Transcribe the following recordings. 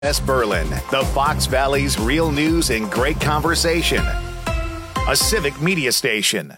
West Berlin, the Fox Valley's real news and great conversation. A civic media station.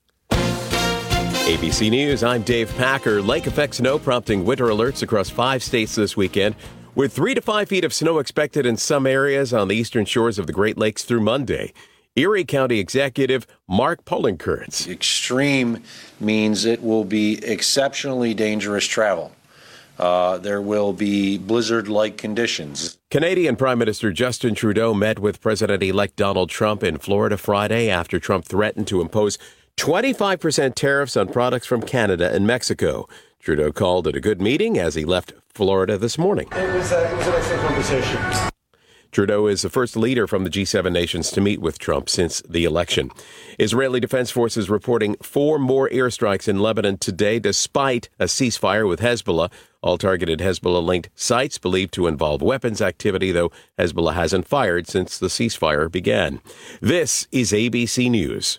ABC News, I'm Dave Packer. Lake effect snow prompting winter alerts across 5 states this weekend, with 3 to 5 feet of snow expected in some areas on the eastern shores of the Great Lakes through Monday. Erie County Executive Mark Pollinkirts. Extreme means it will be exceptionally dangerous travel. There will be blizzard-like conditions. Canadian Prime Minister Justin Trudeau met with President-elect Donald Trump in Florida Friday after Trump threatened to impose 25% tariffs on products from Canada and Mexico. Trudeau called it a good meeting as he left Florida this morning. It was an excellent conversation. Trudeau is the first leader from the G7 nations to meet with Trump since the election. Israeli Defense Forces reporting 4 more airstrikes in Lebanon today, despite a ceasefire with Hezbollah. All targeted Hezbollah-linked sites believed to involve weapons activity, though Hezbollah hasn't fired since the ceasefire began. This is ABC News.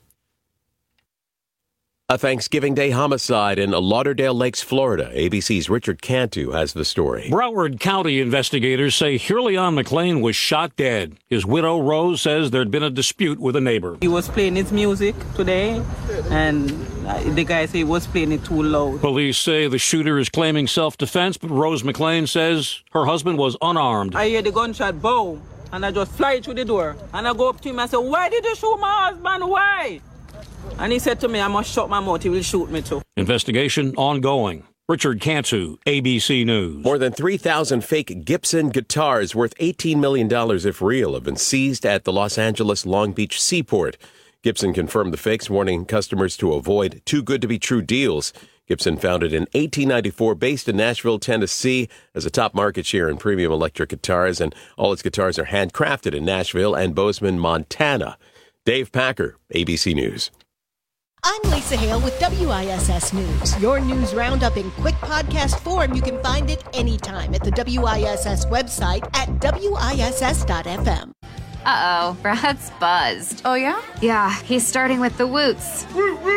A Thanksgiving Day homicide in Lauderdale Lakes, Florida. ABC's Richard Cantu has the story. Broward County investigators say Hurleon McLean was shot dead. His widow, Rose, says there'd been a dispute with a neighbor. He was playing his music today, and the guy said he was playing it too loud. Police say the shooter is claiming self-defense, but Rose McLean says her husband was unarmed. I hear the gunshot boom, and I just fly through the door. And I go up to him and say, "Why did you shoot my husband? Why?" And he said to me, "I must shut my mouth. He will shoot me too." Investigation ongoing. Richard Cantu, ABC News. More than 3,000 fake Gibson guitars worth $18 million if real have been seized at the Los Angeles Long Beach seaport. Gibson confirmed the fakes, warning customers to avoid too-good-to-be-true deals. Gibson, founded in 1894, based in Nashville, Tennessee, has a top market share in premium electric guitars, and all its guitars are handcrafted in Nashville and Bozeman, Montana. Dave Packer, ABC News. I'm Lisa Hale with WISS News. Your news roundup in quick podcast form. You can find it anytime at the WISS website at WISS.FM. Uh-oh, Brad's buzzed. Oh, yeah? Yeah, he's starting with the woots.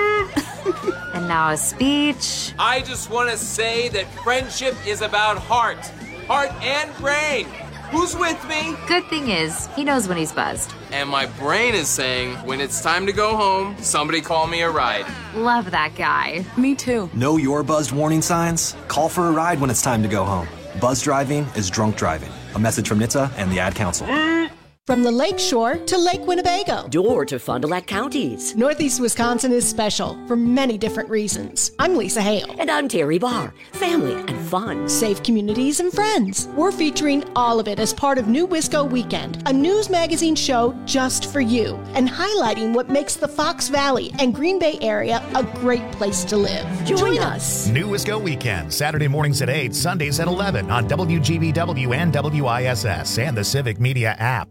And now a speech. I just want to say that friendship is about heart and brain. Who's with me? Good thing is, he knows when he's buzzed. And my brain is saying, when it's time to go home, somebody call me a ride. Love that guy. Me too. Know your buzzed warning signs? Call for a ride when it's time to go home. Buzz driving is drunk driving. A message from NHTSA and the Ad Council. From the Lake Shore to Lake Winnebago. Door to Fond du Lac counties. Northeast Wisconsin is special for many different reasons. I'm Lisa Hale. And I'm Terry Barr. Family and fun. Safe communities and friends. We're featuring all of it as part of New Wisco Weekend, a news magazine show just for you, and highlighting what makes the Fox Valley and Green Bay area a great place to live. Join us. New Wisco Weekend, Saturday mornings at 8, Sundays at 11 on WGBW and WISS and the Civic Media app.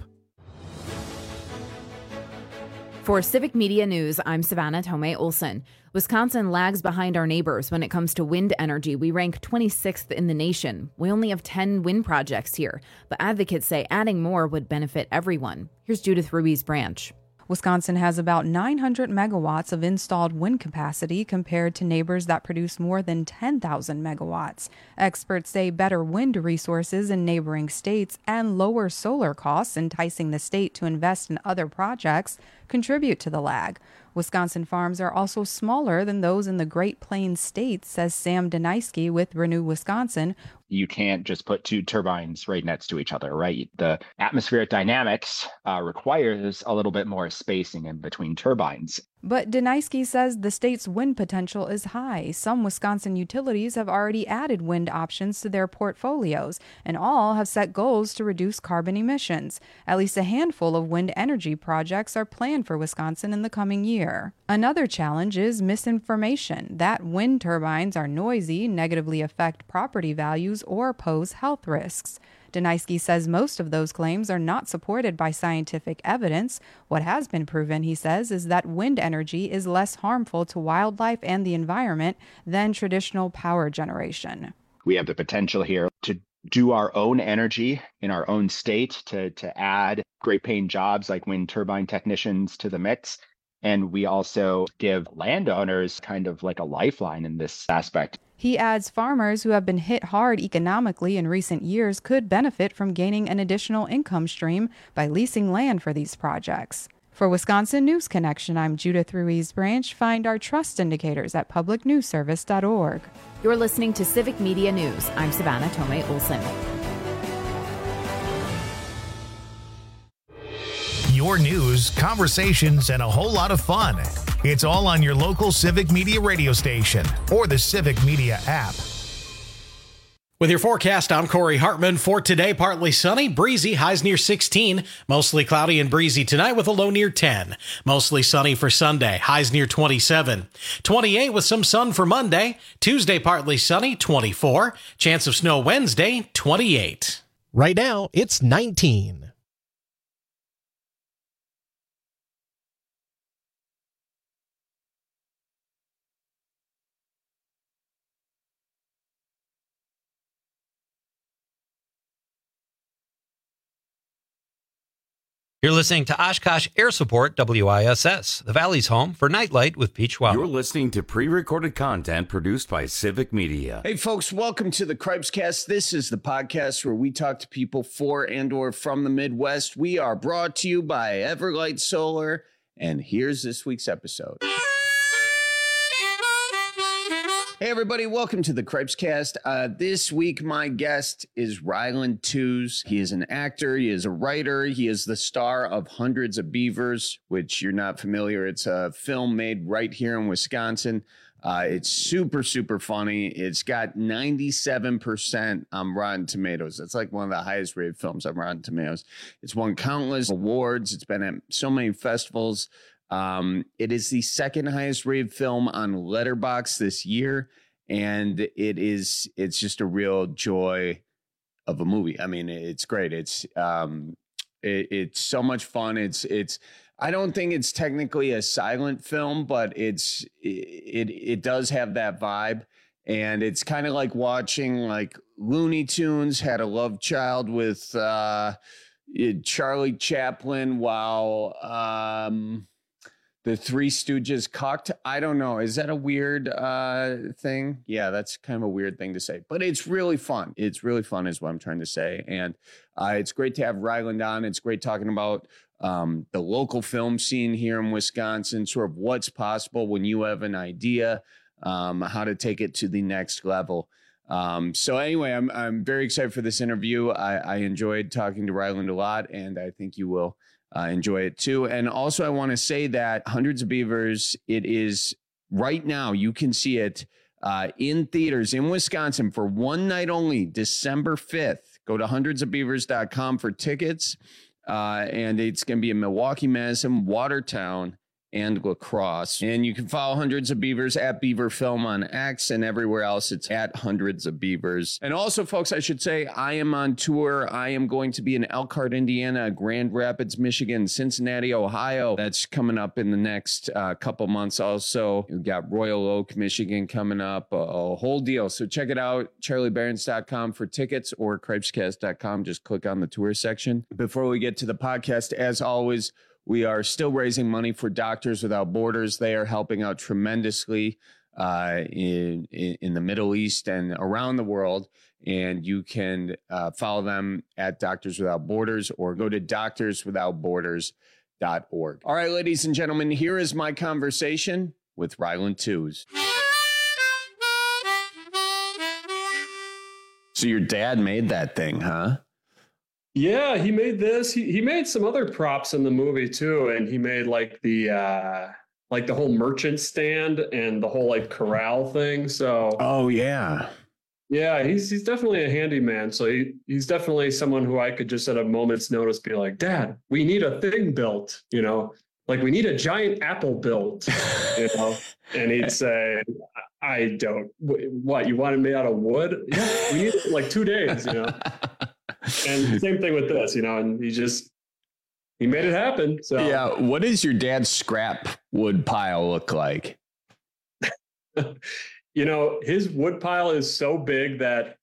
For Civic Media News, I'm Savannah Tomei Olson. Wisconsin lags behind our neighbors when it comes to wind energy. We rank 26th in the nation. We only have 10 wind projects here, but advocates say adding more would benefit everyone. Here's Judith Ruiz Branch. Wisconsin has about 900 megawatts of installed wind capacity compared to neighbors that produce more than 10,000 megawatts. Experts say better wind resources in neighboring states and lower solar costs, enticing the state to invest in other projects, contribute to the lag. Wisconsin farms are also smaller than those in the Great Plains states, says Sam Deniski with Renew Wisconsin. You can't just put 2 turbines right next to each other, right? The atmospheric dynamics requires a little bit more spacing in between turbines. But Deniski says the state's wind potential is high. Some Wisconsin utilities have already added wind options to their portfolios, and all have set goals to reduce carbon emissions. At least a handful of wind energy projects are planned for Wisconsin in the coming year. Another challenge is misinformation, that wind turbines are noisy, negatively affect property values, or pose health risks. Deniski says most of those claims are not supported by scientific evidence. What has been proven, he says, is that wind energy is less harmful to wildlife and the environment than traditional power generation. We have the potential here to do our own energy in our own state, to add great paying jobs like wind turbine technicians to the mix, And we also give landowners kind of like a lifeline in this aspect. He adds farmers who have been hit hard economically in recent years could benefit from gaining an additional income stream by leasing land for these projects. For Wisconsin News Connection, I'm Judith Ruiz Branch. Find our trust indicators at publicnewsservice.org. You're listening to Civic Media News. I'm Savannah Tomei Olson. Your news, conversations, and a whole lot of fun. It's all on your local Civic Media radio station or the Civic Media app. With your forecast, I'm Corey Hartman. For today, partly sunny, breezy, highs near 16. Mostly cloudy and breezy tonight with a low near 10. Mostly sunny for Sunday, highs near 27. 28 with some sun for Monday. Tuesday, partly sunny, 24. Chance of snow Wednesday, 28. Right now, it's 19. You're listening to Oshkosh Air Support WISS, the Valley's home for Nightlight with Peach Wow. You're listening to pre-recorded content produced by Civic Media. Hey, folks, welcome to the Cripescast. This is the podcast where we talk to people for and or from the Midwest. We are brought to you by Everlight Solar, and here's this week's episode. Hey, everybody, welcome to the Cripescast. This week, my guest is Ryland Tews. He is an actor, he is a writer, he is the star of Hundreds of Beavers, which you're not familiar. It's a film made right here in Wisconsin. It's super, super funny. It's got 97% on Rotten Tomatoes. That's like one of the highest rated films on Rotten Tomatoes. It's won countless awards. It's been at so many festivals. It is the second highest rated film on Letterboxd this year, and it's just a real joy of a movie. I mean, it's great. It's so much fun. It's I don't think it's technically a silent film, but it does have that vibe, and it's kind of like watching like Looney Tunes had a love child with Charlie Chaplin while the Three Stooges cocked. I don't know. Is that a weird thing? Yeah, that's kind of a weird thing to say. But it's really fun. It's really fun is what I'm trying to say. And it's great to have Ryland on. It's great talking about the local film scene here in Wisconsin, sort of what's possible when you have an idea, how to take it to the next level. So anyway, I'm very excited for this interview. I enjoyed talking to Ryland a lot, and I think you will enjoy it too. And also I want to say that Hundreds of Beavers, it is right now, you can see it in theaters in Wisconsin for one night only, December 5th. Go to hundredsofbeavers.com for tickets. And it's going to be in Milwaukee, Madison, Watertown, and La Crosse. And you can follow Hundreds of Beavers at Beaver Film on X, and everywhere else it's at Hundreds of Beavers. And also, folks, I should say I am on tour. I am going to be in Elkhart, Indiana, Grand Rapids, Michigan, Cincinnati, Ohio. That's coming up in the next couple months. Also, we've got Royal Oak, Michigan coming up, a whole deal. So check it out, charliebarons.com for tickets or cripescast.com. Just click on the tour section. Before we get to the podcast, as always, we are still raising money for Doctors Without Borders. They are helping out tremendously in the Middle East and around the world. And you can follow them at Doctors Without Borders or go to doctorswithoutborders.org. All right, ladies and gentlemen, here is my conversation with Ryland Tews. So your dad made that thing, huh? Yeah, he made this. He made some other props in the movie too, and he made like the whole merchant stand and the whole like corral thing. So yeah, he's definitely a handyman. So he's definitely someone who I could just at a moment's notice be like, Dad, we need a thing built. You know, like we need a giant apple built. You know, and he'd say, I don't. What, you want it made out of wood? Yeah, we need it for like 2 days. You know. And same thing with this, you know, and he made it happen. So yeah, what does your dad's scrap wood pile look like? You know, his wood pile is so big that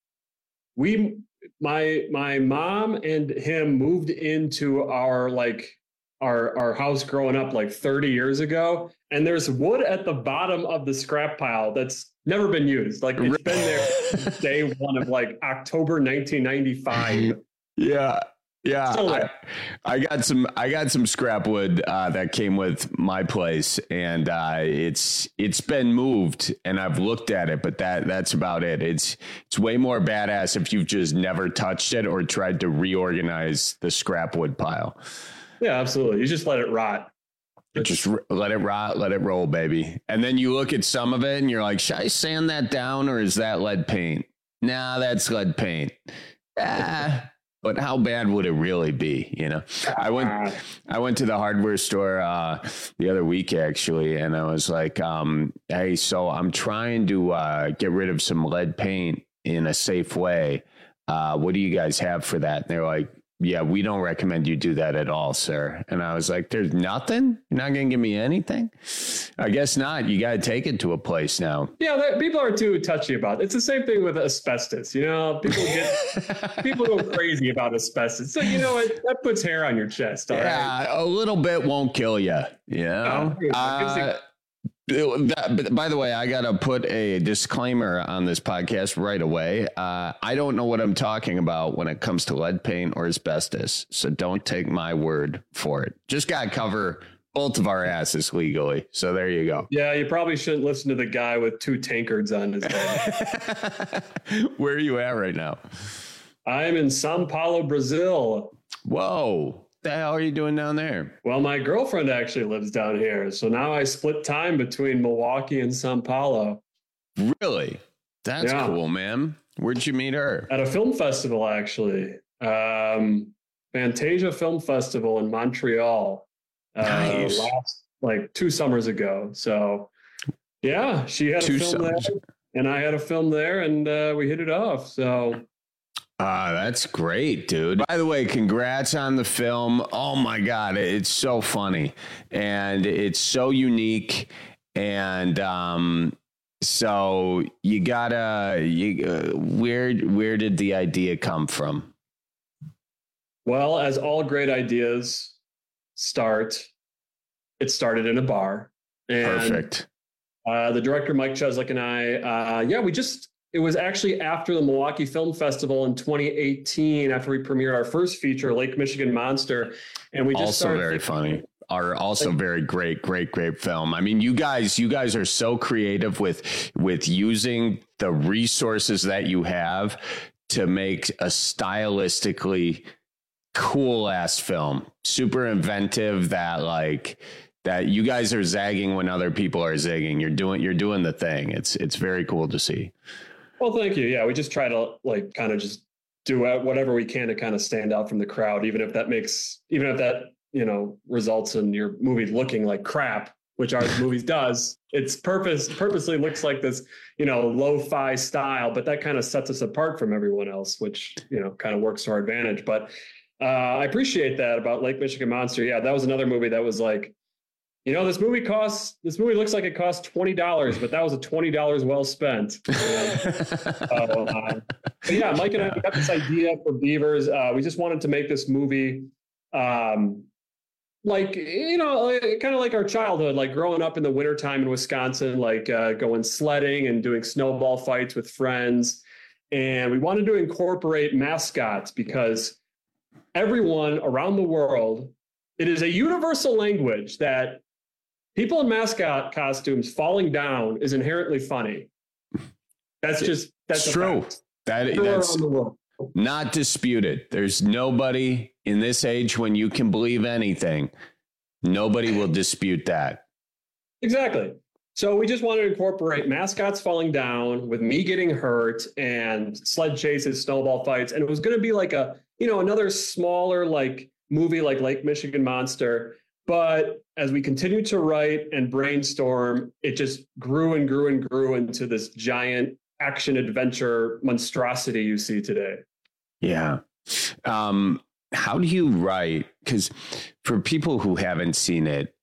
my mom and him moved into our our house growing up like 30 years ago, and there's wood at the bottom of the scrap pile that's never been used. Like it's been there since day one of like October 1995. Yeah. I got some scrap wood that came with my place, and it's been moved, and I've looked at it, but that's about it. It's way more badass if you've just never touched it or tried to reorganize the scrap wood pile. Yeah, absolutely. You just let it rot. Just let it rot, let it roll, baby. And then you look at some of it and you're like, should I sand that down, or is that lead paint? Nah, that's lead paint. But how bad would it really be? You know, I went to the hardware store the other week, actually, and I was like, hey, so I'm trying to get rid of some lead paint in a safe way. What do you guys have for that? And they're like, yeah, we don't recommend you do that at all, sir. And I was like, there's nothing? You're not going to give me anything? I guess not. You got to take it to a place now. Yeah, people are too touchy about it. It's the same thing with asbestos. You know, people go crazy about asbestos. So, you know, that puts hair on your chest. All right? A little bit won't kill you, you know? By the way, I got to put a disclaimer on this podcast right away. I don't know what I'm talking about when it comes to lead paint or asbestos, so don't take my word for it. Just got to cover both of our asses legally. So there you go. Yeah, you probably shouldn't listen to the guy with 2 tankards on his head. Where are you at right now? I'm in Sao Paulo, Brazil. Whoa. The hell are you doing down there? Well, my girlfriend actually lives down here. So now I split time between Milwaukee and Sao Paulo. Really? That's cool, man. Where'd you meet her? At a film festival, actually. Fantasia Film Festival in Montreal. Nice. Last, like 2 summers ago. So yeah, she had a film there and I had a film there, and we hit it off. So that's great, dude. By the way, congrats on the film. Oh my God. It's so funny and it's so unique. And, so you gotta, where did the idea come from? Well, as all great ideas start, it started in a bar. And, perfect. The director, Mike Cheslick, and I, it was actually after the Milwaukee Film Festival in 2018, after we premiered our first feature, Lake Michigan Monster. And we just also started very funny. Are also very great film. I mean, you guys are so creative with using the resources that you have to make a stylistically cool ass film. Super inventive, that you guys are zagging when other people are zigging. You're doing the thing. It's very cool to see. Well, thank you. Yeah, we just try to kind of just do whatever we can to kind of stand out from the crowd, even if that results in your movie looking like crap, which our movies does. It's purposely looks like this, lo-fi style, but that kind of sets us apart from everyone else, which, kind of works to our advantage. But I appreciate that about Lake Michigan Monster. Yeah, that was another movie that was like, this movie looks like it cost $20, but that was a $20 well spent. But yeah, Mike and I got this idea for Beavers. We just wanted to make this movie, kind of like our childhood, like growing up in the wintertime in Wisconsin, going sledding and doing snowball fights with friends. And we wanted to incorporate mascots because everyone around the world, it is a universal language that people in mascot costumes falling down is inherently funny. That's true. Fact. That's not disputed. There's nobody in this age, when you can believe anything, nobody will dispute that. Exactly. So we just wanted to incorporate mascots falling down with me getting hurt and sled chases, snowball fights. And it was going to be like another smaller movie like Lake Michigan Monster. But as we continued to write and brainstorm, it just grew and grew and grew into this giant action adventure monstrosity you see today. Yeah. How do you write? Because for people who haven't seen it,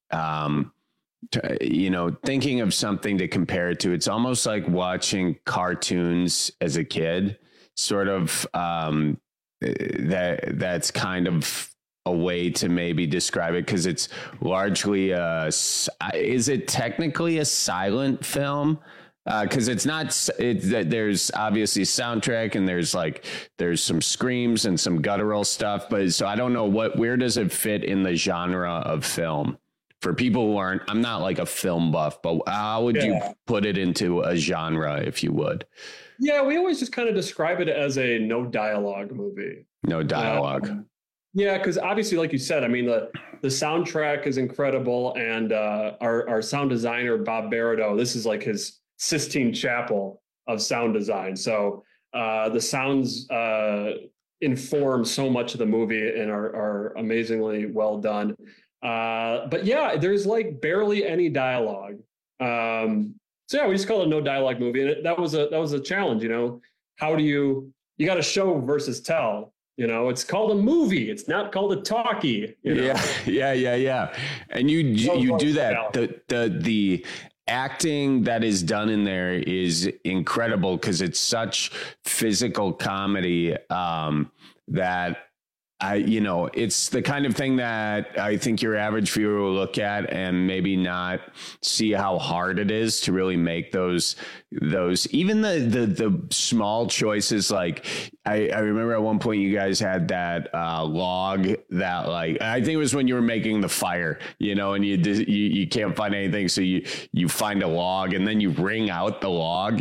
thinking of something to compare it to, it's almost like watching cartoons as a kid, sort of. That's kind of a way to maybe describe it, because it's largely is it technically a silent film? Because it's not. There's obviously soundtrack and there's some screams and some guttural stuff, but so I don't know where does it fit in the genre of film for people who aren't. I'm not like a film buff, but how would you put it into a genre, if you would? Yeah, we always just kind of describe it as a no dialogue movie. No dialogue. Yeah, because obviously, like you said, I mean, the soundtrack is incredible, and our sound designer Bob Barodo, this is like his Sistine Chapel of sound design. So the sounds inform so much of the movie and are amazingly well done. But yeah, there's like barely any dialogue. So yeah, we just call it a no dialogue movie, and that was a challenge. You know, how do you got to show versus tell? You know, it's called a movie. It's not called a talkie. You know? Yeah. And you do that. The acting that is done in there is incredible because it's such physical comedy that it's the kind of thing that I think your average viewer will look at and maybe not see how hard it is to really make those even the small choices. Like I remember at one point you guys had that log that, like, I think it was when you were making the fire, and you can't find anything. So you find a log and then you wring out the log,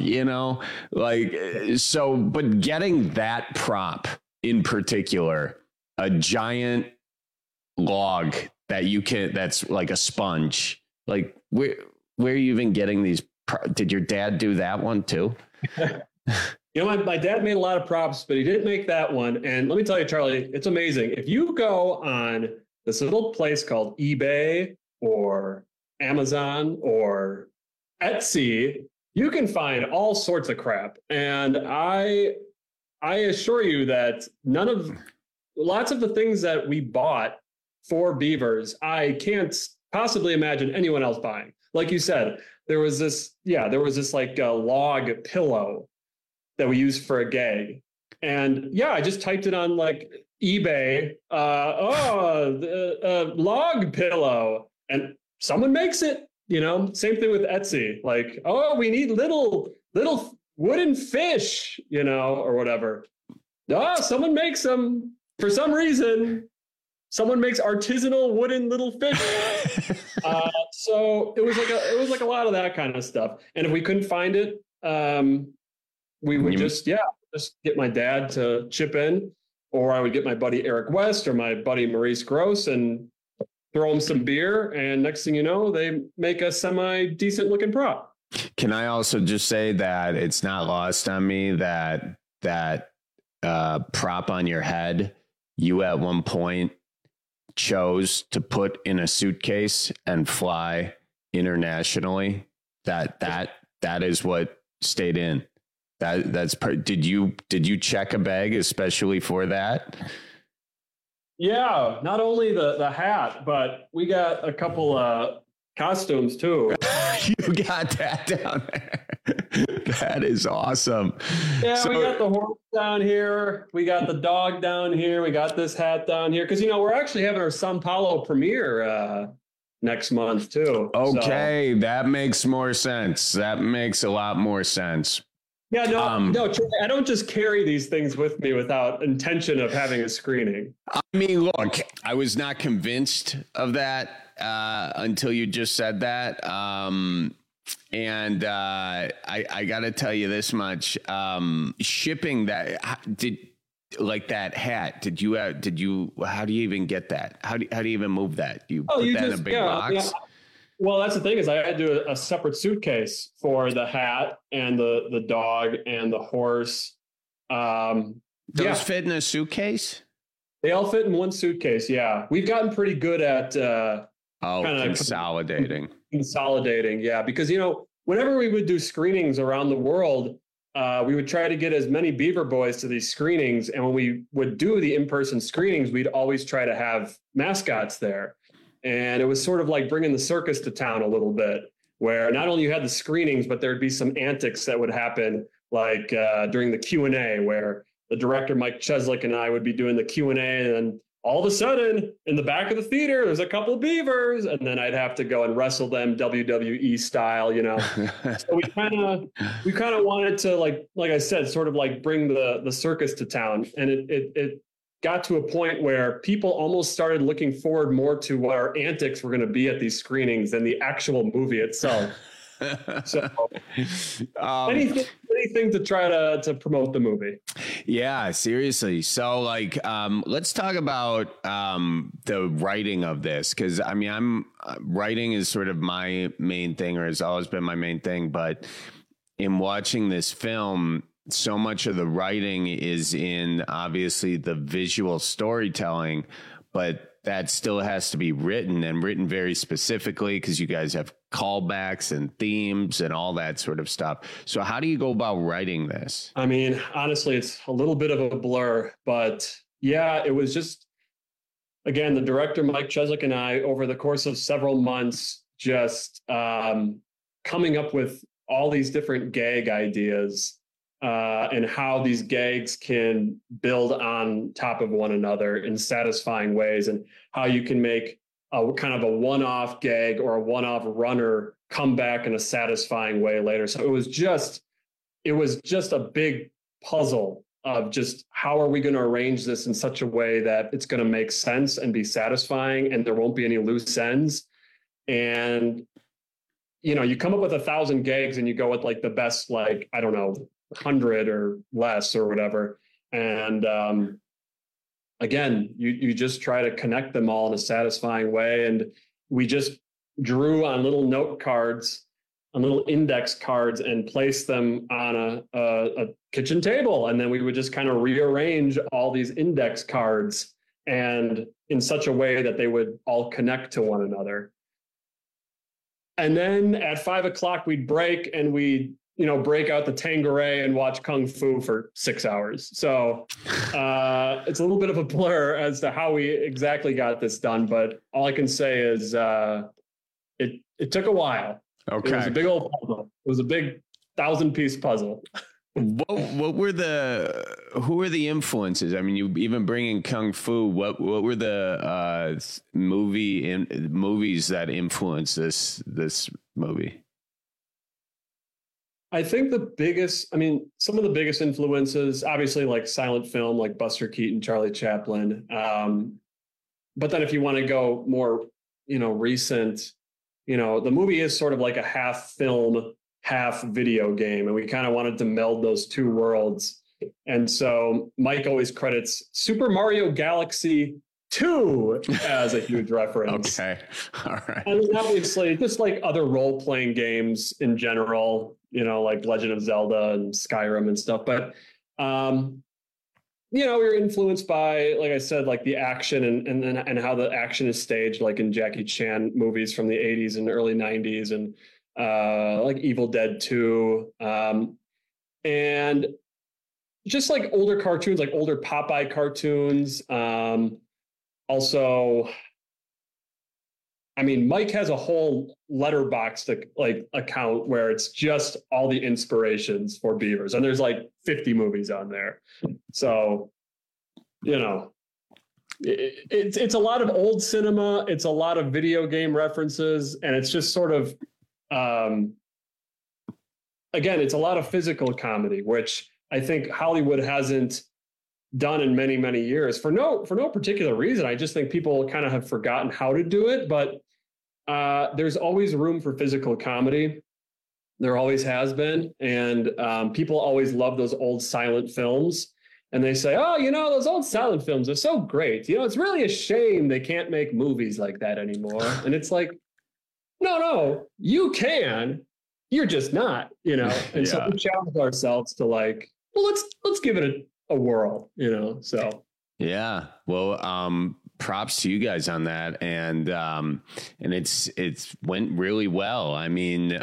but getting that prop in particular, a giant log that's like a sponge. Like where are you even getting these? Did your dad do that one too? My dad made a lot of props, but he didn't make that one. And let me tell you, Charlie, it's amazing. If you go on this little place called eBay or Amazon or Etsy, you can find all sorts of crap. And I assure you that lots of the things that we bought for beavers, I can't possibly imagine anyone else buying. Like you said, there was this like a log pillow that we used for a gag. And yeah, I just typed it on like eBay, log pillow, and someone makes it, same thing with Etsy. Like, we need little wooden fish, or whatever. Someone makes them. For some reason, someone makes artisanal wooden little fish. So it was like a lot of that kind of stuff. And if we couldn't find it, we would just get my dad to chip in, or I would get my buddy Eric West or my buddy Maurice Gross and throw them some beer. And next thing you know, they make a semi-decent looking prop. Can I also just say that it's not lost on me that prop on your head, you at one point chose to put in a suitcase and fly internationally. That is what stayed in. That's part. Did you check a bag especially for that? Yeah, not only the hat, but we got a couple costumes too. You got that down there. That is awesome. Yeah, we got the horse down here. We got the dog down here. We got this hat down here. Because, we're actually having our Sao Paulo premiere next month, too. Okay, so that makes more sense. That makes a lot more sense. Yeah, no, I don't just carry these things with me without intention of having a screening. I mean, look, I was not convinced of that until you just said that. And I got to tell you this much, shipping that that hat, how do you even get that? How do you even move that? You put that in a big box? Yeah. Well, that's the thing is I had to do a separate suitcase for the hat and the dog and the horse. Those fit in a suitcase? They all fit in one suitcase. Yeah. We've gotten pretty good at, consolidating. Yeah. Because, whenever we would do screenings around the world, we would try to get as many Beaver Boys to these screenings. And when we would do the in-person screenings, we'd always try to have mascots there. And it was sort of like bringing the circus to town a little bit, where not only you had the screenings, but there'd be some antics that would happen, like during the Q&A, where the director, Mike Cheslick, and I would be doing the Q&A, and then all of a sudden, in the back of the theater, there's a couple of beavers, and then I'd have to go and wrestle them WWE style, you know. So we kind of wanted to, like I said, sort of like bring the circus to town, and it got to a point where people almost started looking forward more to what our antics were going to be at these screenings than the actual movie itself. So anything to try to promote the movie. Yeah, seriously. So like, let's talk about the writing of this, because I mean, writing is sort of my main thing, or has always been my main thing. But in watching this film, so much of the writing is in obviously the visual storytelling, but that still has to be written, and written very specifically, because you guys have callbacks and themes and all that sort of stuff. So how do you go about writing this? I mean, honestly, it's a little bit of a blur, but yeah, it was just, again, the director, Mike Cheswick, and I, over the course of several months, just coming up with all these different gag ideas and how these gags can build on top of one another in satisfying ways, and how you can make a kind of a one-off gag or a one-off runner come back in a satisfying way later. So it was just a big puzzle of just how are we going to arrange this in such a way that it's going to make sense and be satisfying, and there won't be any loose ends. And, you know, you come up with 1,000 gags and you go with like the best, like, I don't know, 100 or less or whatever. And again, you just try to connect them all in a satisfying way. And we just drew on little note cards, on little index cards, and placed them on a kitchen table. And then we would just kind of rearrange all these index cards, and in such a way that they would all connect to one another. And then at 5 o'clock, we'd break, and we'd, you know, break out the Tanqueray and watch Kung Fu for 6 hours. So it's a little bit of a blur as to how we exactly got this done. But all I can say is it took a while. Okay. It was a big old puzzle. It was a big 1,000-piece puzzle. What were who were the influences? I mean, you even bring in Kung Fu. What were the movies that influenced this movie? I think some of the biggest influences, obviously, like silent film, like Buster Keaton, Charlie Chaplin. But then if you want to go more, you know, recent, you know, the movie is sort of like a half film, half video game. And we kind of wanted to meld those two worlds. And so Mike always credits Super Mario Galaxy 2 as a huge reference. Okay. All right. And obviously just like other role-playing games in general, you know, like Legend of Zelda and Skyrim and stuff. But, you know, we were influenced by, like I said, like the action and how the action is staged, like in Jackie Chan movies from the 80s and early 90s, and like Evil Dead 2. And just like older cartoons, like older Popeye cartoons. Also, I mean, Mike has a whole Letterboxd like account where it's just all the inspirations for beavers, and there's like 50 movies on there. So, you know, it's a lot of old cinema, it's a lot of video game references, and it's just sort of, again, it's a lot of physical comedy, which I think Hollywood hasn't done in many, many years for no particular reason. I just think people kind of have forgotten how to do it, but there's always room for physical comedy. There always has been. And people always love those old silent films. And they say, oh, you know, those old silent films are so great. You know, it's really a shame they can't make movies like that anymore. And it's like, no, you can. You're just not, you know. And so we challenge ourselves to like, well, let's give it a whirl, you know. So yeah, well, props to you guys on that, and it's went really well. I mean,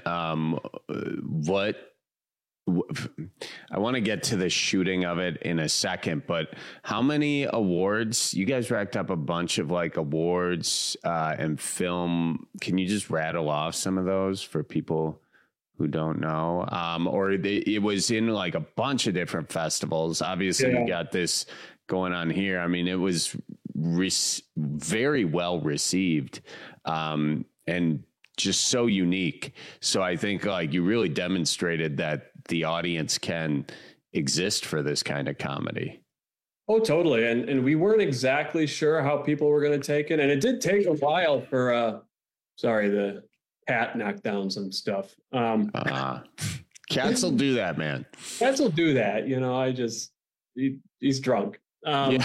I want to get to the shooting of it in a second, but how many awards? You guys racked up a bunch of like awards and film. Can you just rattle off some of those for people who don't know? It was in like a bunch of different festivals. Obviously, we got this going on here. I mean, it was very well received, and just so unique. So I think like you really demonstrated that the audience can exist for this kind of comedy. Oh, totally. And we weren't exactly sure how people were going to take it. And it did take a while for, the cat knocked down some stuff. Cats will do that, man. Cats will do that. You know, he's drunk. But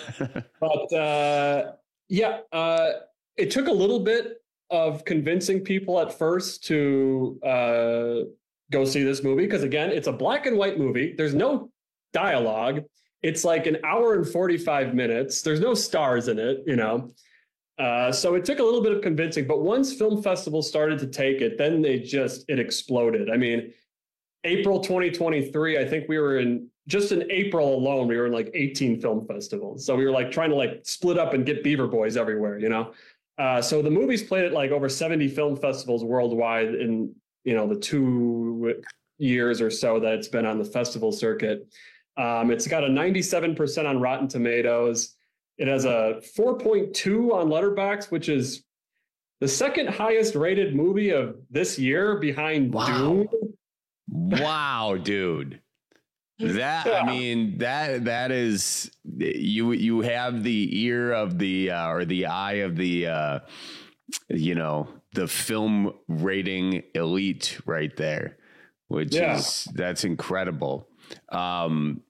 it took a little bit of convincing people at first to go see this movie. Because again, it's a black and white movie. There's no dialogue. It's like an hour and 45 minutes. There's no stars in it, you know. So it took a little bit of convincing, but once film festivals started to take it, then it exploded. I mean, April 2023, I think we were in April alone, we were in like 18 film festivals. So we were like trying to like split up and get Beaver Boys everywhere, you know. So the movie's played at like over 70 film festivals worldwide in, you know, the 2 years or so that it's been on the festival circuit. It's got a 97% on Rotten Tomatoes. It has a 4.2 on Letterboxd, which is the second highest rated movie of this year behind Dune. Wow, dude. I mean, that is, you have the ear of the, or the eye of the, you know, the film rating elite right there, which that's incredible. And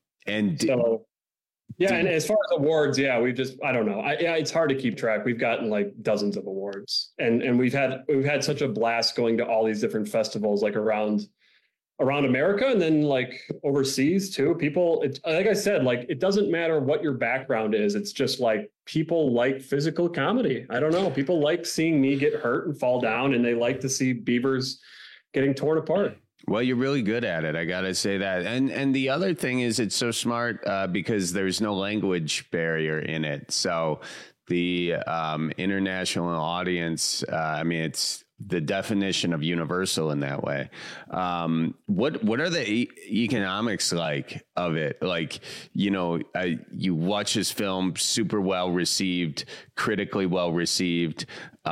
as far as awards, I don't know. It's hard to keep track. We've gotten like dozens of awards, and we've had such a blast going to all these different festivals, like around America, and then like overseas too. People, like I said, like it doesn't matter what your background is. It's just like people like physical comedy. I don't know. People like seeing me get hurt and fall down, and they like to see beavers getting torn apart. Well, you're really good at it. I got to say that. And the other thing is it's so smart because there's no language barrier in it. So the international audience, I mean, it's the definition of universal in that way. What are the economics like of it? Like, you know, you watch this film, super well received, critically well received.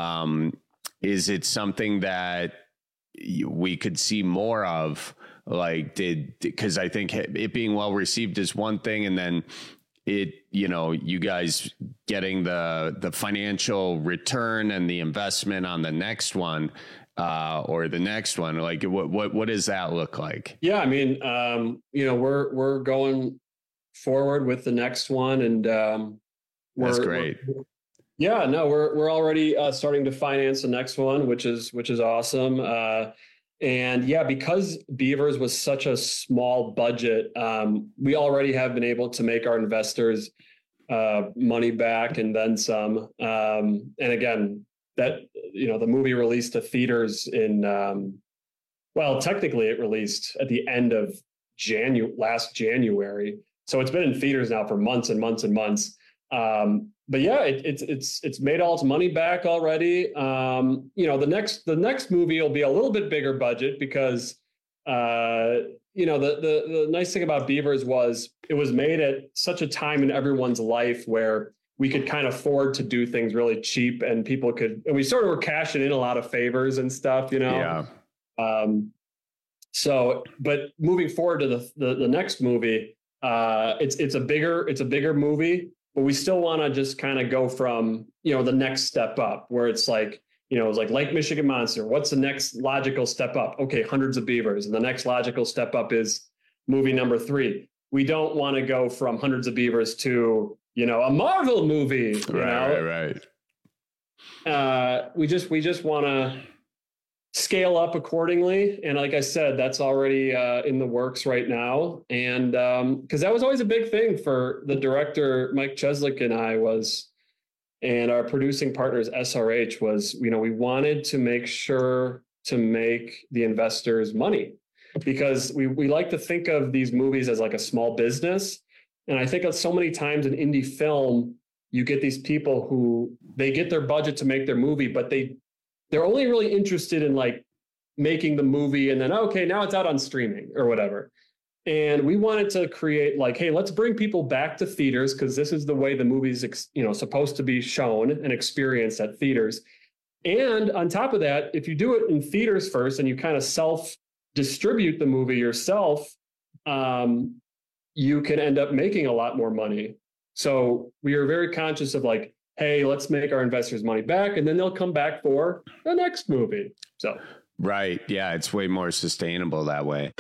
Is it something that we could see more of, like, because I think it being well received is one thing, and then it, you know, you guys getting the financial return and the investment on the next one, or the next one, like what does that look like? Yeah, I mean, you know, we're going forward with the next one, and that's great. We're already starting to finance the next one, which is awesome. And yeah, because Beavers was such a small budget, we already have been able to make our investors money back and then some. And again, that, you know, the movie released to theaters in, technically it released at the end of last January. So it's been in theaters now for months and months and months. But yeah, it's made all its money back already. You know, the next movie will be a little bit bigger budget because, you know, the nice thing about Beavers was it was made at such a time in everyone's life where we could kind of afford to do things really cheap, and people could, and we sort of were cashing in a lot of favors and stuff, you know? Yeah. So, but moving forward to the next movie, it's a bigger movie. But we still want to just kind of go from, you know, the next step up, where it's like, you know, it's like Lake Michigan Monster. What's the next logical step up? Okay, Hundreds of Beavers. And the next logical step up is movie number 3. We don't want to go from Hundreds of Beavers to, you know, a Marvel movie. Right. We just want to scale up accordingly. And like I said, that's already in the works right now. And because that was always a big thing for the director, Mike Cheslick, and I and our producing partners, SRH, was, you know, we wanted to make sure to make the investors money, because we like to think of these movies as like a small business. And I think of so many times in indie film, you get these people who they get their budget to make their movie, but they're only really interested in like making the movie and then, okay, now it's out on streaming or whatever. And we wanted to create like, hey, let's bring people back to theaters because this is the way the movie's supposed to be shown and experienced at theaters. And on top of that, if you do it in theaters first and you kind of self-distribute the movie yourself, you can end up making a lot more money. So we are very conscious of like, hey, let's make our investors money back, and then they'll come back for the next movie. So right. Yeah, it's way more sustainable that way.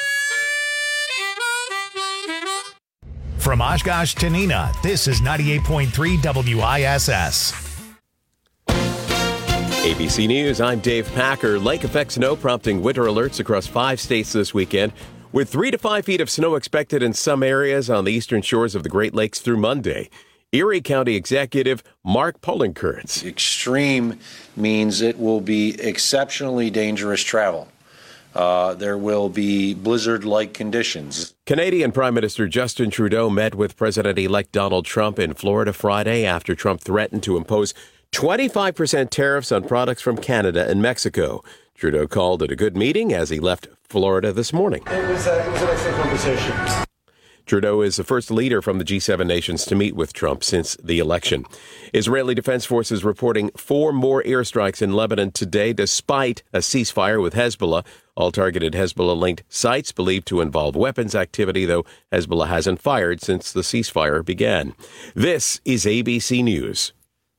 From Oshkosh to Neenah, this is 98.3 WISS. ABC News, I'm Dave Packer. Lake effect snow prompting winter alerts across 5 states this weekend, with 3 to 5 feet of snow expected in some areas on the eastern shores of the Great Lakes through Monday. Erie County Executive Mark Pollinkerts. Extreme means it will be exceptionally dangerous travel. There will be blizzard-like conditions. Canadian Prime Minister Justin Trudeau met with President-elect Donald Trump in Florida Friday after Trump threatened to impose 25% tariffs on products from Canada and Mexico. Trudeau called it a good meeting as he left Florida this morning. It was an excellent conversation. Trudeau is the first leader from the G7 nations to meet with Trump since the election. Israeli Defense Forces reporting 4 more airstrikes in Lebanon today, despite a ceasefire with Hezbollah. All targeted Hezbollah-linked sites believed to involve weapons activity, though Hezbollah hasn't fired since the ceasefire began. This is ABC News.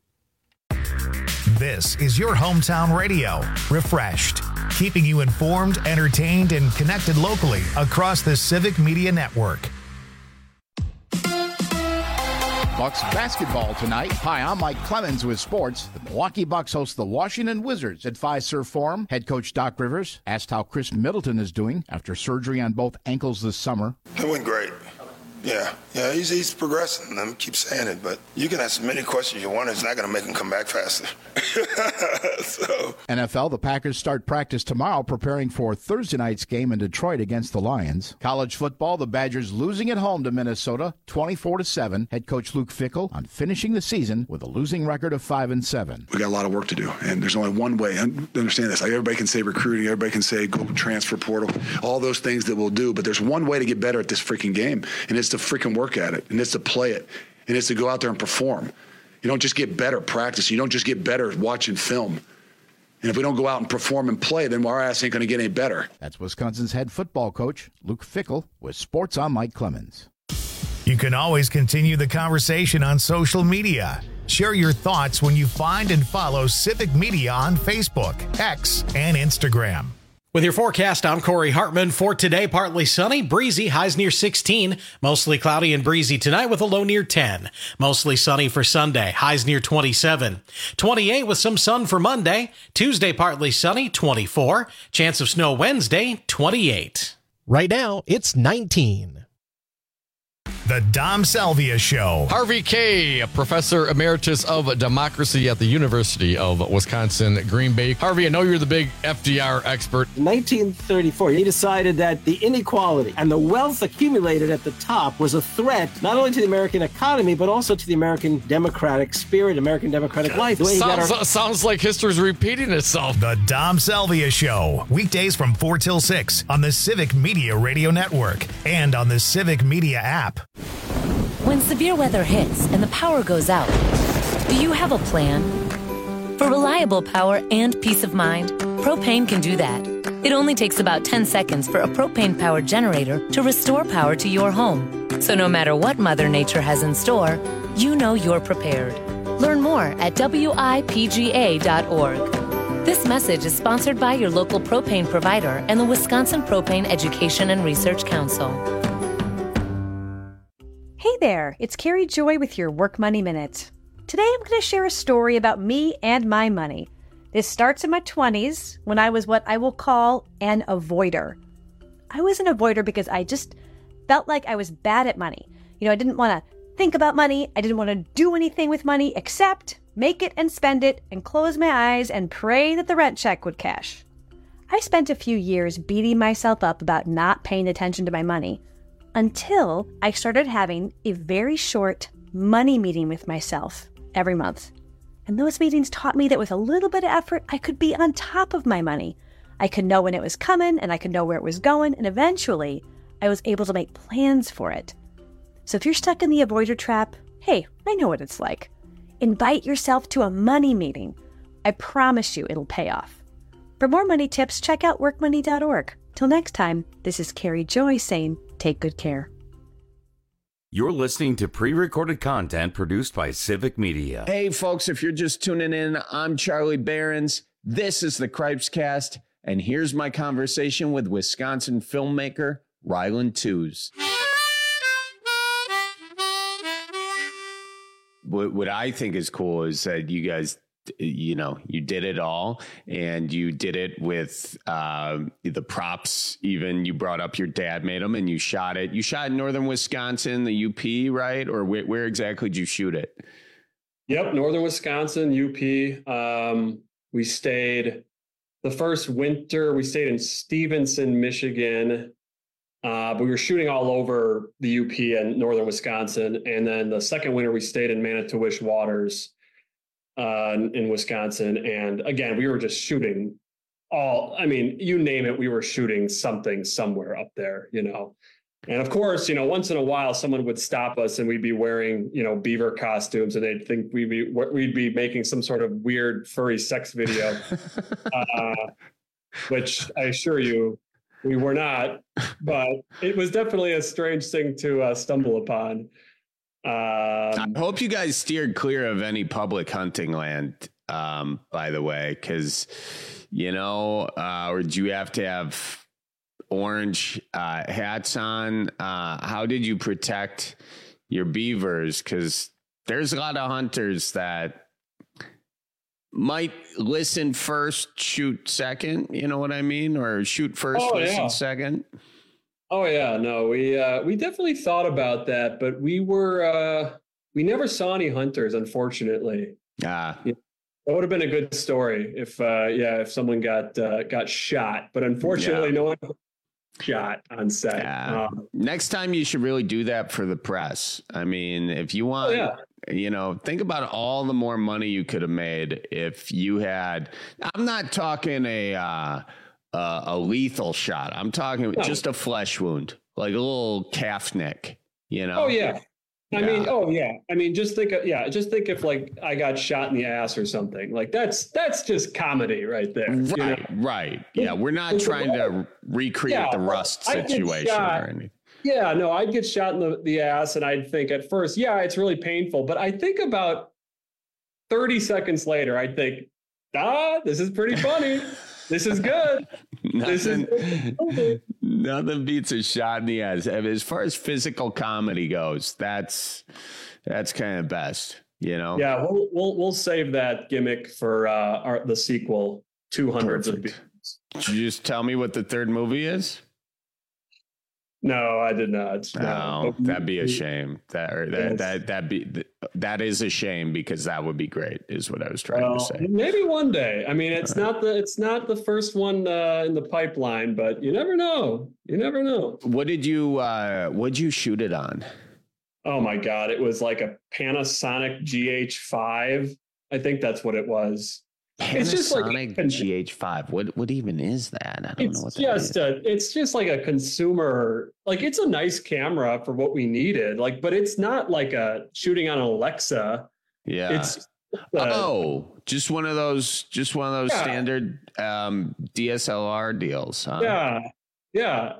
This is your hometown radio, refreshed, keeping you informed, entertained, and connected locally across the Civic Media Network. Bucks basketball tonight. Hi, I'm Mike Clemens with sports. The Milwaukee Bucks host the Washington Wizards at Fiserv Forum. Head coach Doc Rivers asked how Chris Middleton is doing after surgery on both ankles this summer. It went great. Yeah, he's progressing. I keep saying it, but you can ask as many questions you want. It's not going to make him come back faster. NFL, the Packers start practice tomorrow, preparing for Thursday night's game in Detroit against the Lions. College football, the Badgers losing at home to Minnesota, 24-7. Head coach Luke Fickell on finishing the season with a losing record of 5-7. We got a lot of work to do, and there's only one way. Understand this. Like everybody can say recruiting, everybody can say go transfer portal, all those things that we'll do, but there's one way to get better at this freaking game, and it's to freaking work at it, and it's to play it, and it's to go out there and perform. You don't just get better practice. You don't just get better watching film. And if we don't go out and perform and play, then our ass ain't going to get any better. That's Wisconsin's head football coach, Luke Fickell, with Sports on Mike Clemens. You can always continue the conversation on social media. Share your thoughts when you find and follow Civic Media on Facebook, X, and Instagram. With your forecast, I'm Corey Hartman. For today, partly sunny, breezy, highs near 16. Mostly cloudy and breezy tonight with a low near 10. Mostly sunny for Sunday, highs near 27. 28 with some sun for Monday. Tuesday, partly sunny, 24. Chance of snow Wednesday, 28. Right now, it's 19. The Dom Salvia Show. Harvey Kaye, Professor Emeritus of Democracy at the University of Wisconsin, Green Bay. Harvey, I know you're the big FDR expert. In 1934, he decided that the inequality and the wealth accumulated at the top was a threat not only to the American economy, but also to the American democratic spirit, American democratic life. Sounds like history's repeating itself. The Dom Salvia Show. Weekdays from 4 till 6 on the Civic Media Radio Network and on the Civic Media app. When severe weather hits and the power goes out, do you have a plan? For reliable power and peace of mind, Propane can do that. It only takes about 10 seconds for a propane-powered generator to restore power to your home. So no matter what Mother Nature has in store, you know you're prepared. Learn more at WIPGA.org. This message is sponsored by your local propane provider and the Wisconsin Propane Education and Research Council. Hey there, it's Carrie Joy with your Work Money Minute. Today I'm going to share a story about me and my money. This starts in my 20s when I was what I will call an avoider. I was an avoider because I just felt like I was bad at money. I didn't want to think about money. I didn't want to do anything with money except make it and spend it and close my eyes and pray that the rent check would cash. I spent a few years beating myself up about not paying attention to my money until I started having a very short money meeting with myself every month. And those meetings taught me that with a little bit of effort, I could be on top of my money. I could know when it was coming and I could know where it was going. And eventually I was able to make plans for it. So if you're stuck in the avoider trap, hey, I know what it's like. Invite yourself to a money meeting. I promise you it'll pay off. For more money tips, check out workmoney.org. Till next time, this is Carrie Joy saying, take good care. You're listening to pre-recorded content produced by Civic Media. Hey, folks, if you're just tuning in, I'm Charlie Behrens. This is the Cripes Cast, and here's my conversation with Wisconsin filmmaker Ryland Tews. What I think is cool is that you guys, you did it all, and you did it with the props. Even you brought up your dad made them, and you shot it. You shot in northern Wisconsin, the UP, right? Or where exactly did you shoot it? Yep, northern Wisconsin, UP. We stayed the first winter. We stayed in Stevenson, Michigan. But we were shooting all over the UP and northern Wisconsin. And then the second winter, we stayed in Manitowish Waters in Wisconsin. And again, we were just shooting you name it, we were shooting something somewhere up there, And of course, once in a while, someone would stop us and we'd be wearing, beaver costumes, and they'd think we'd be making some sort of weird furry sex video, which I assure you, we were not, but it was definitely a strange thing to stumble upon. I hope you guys steered clear of any public hunting land, by the way, because, or do you have to have orange hats on? How did you protect your beavers? Because there's a lot of hunters that might listen first, shoot second, you know what I mean? Or shoot first, listen second. Oh yeah, no, we definitely thought about that, but we never saw any hunters, unfortunately. That would have been a good story if someone got shot, but unfortunately no one shot on set. Next time you should really do that for the press. I mean, if you want, think about all the more money you could have made if you had. I'm not talking a lethal shot. I'm talking just a flesh wound, like a little calf nick. Oh yeah. I mean, just think if like I got shot in the ass or something. Like that's just comedy right there. Right. Yeah, we're not trying to recreate the Rust situation or anything. Yeah, no, I'd get shot in the ass, and I'd think at first, it's really painful. But I think about 30 seconds later, I'd think, this is pretty funny. This is good. Nothing beats a shot in the ass. As far as physical comedy goes, that's kind of best, Yeah, we'll save that gimmick for the sequel, 200s of Beavers. Did you just tell me what the third movie is? No, I did not. No, that'd be a shame. That is a shame, because that would be great, is what I was trying to say. Maybe one day. I mean, it's not the first one in the pipeline, but you never know. What did you shoot it on? Oh my God, it was like a Panasonic GH5. I think that's what it was. It's just like GH5. What even is that? I don't know what that is. It's just like a consumer, like it's a nice camera for what we needed. Like, but it's not like a shooting on an Alexa. Yeah. It's just one of those standard DSLR deals. Huh? Yeah.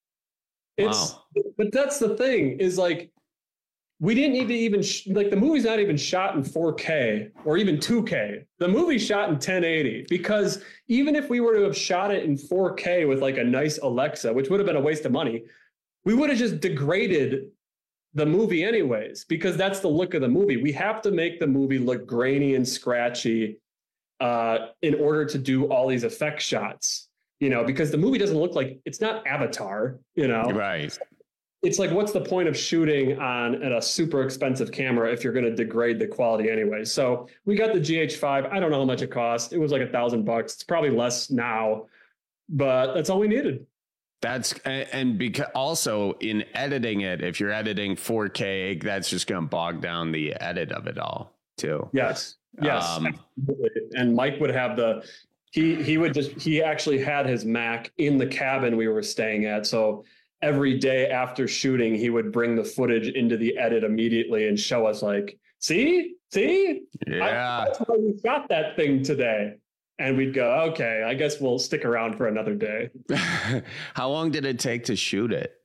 But that's the thing is like, we didn't need to even the movie's not even shot in 4K or even 2K. The movie's shot in 1080, because even if we were to have shot it in 4K with like a nice Alexa, which would have been a waste of money, we would have just degraded the movie anyways, because that's the look of the movie. We have to make the movie look grainy and scratchy in order to do all these effect shots, because the movie doesn't look like, it's not Avatar, Right. It's like, what's the point of shooting on a super expensive camera if you're going to degrade the quality anyway? So we got the GH5. I don't know how much it cost. It was like $1,000. It's probably less now, but that's all we needed. Because also in editing it, if you're editing 4K, that's just going to bog down the edit of it all too. Yes. Absolutely. And Mike would have he actually had his Mac in the cabin we were staying at. So every day after shooting, he would bring the footage into the edit immediately and show us like, see, yeah, that's why we shot that thing today. And we'd go, okay, I guess we'll stick around for another day. How long did it take to shoot it?